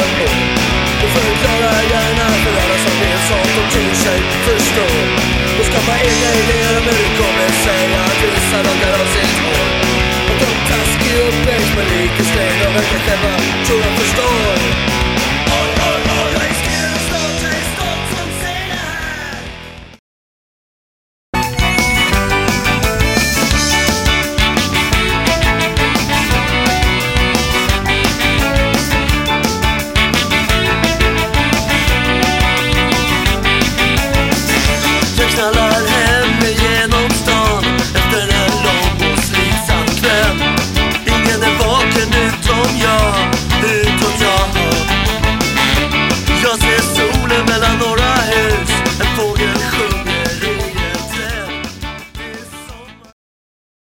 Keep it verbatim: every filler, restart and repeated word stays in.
hitta på. Du förklarar gärna för alla som vet sånt och tror sig förstå. Och skapa egna idéer men du kommer säga att vissa lockar av sitt hår. Och de taskig uppväxt med lik och sten och verkar själva tror de förstår.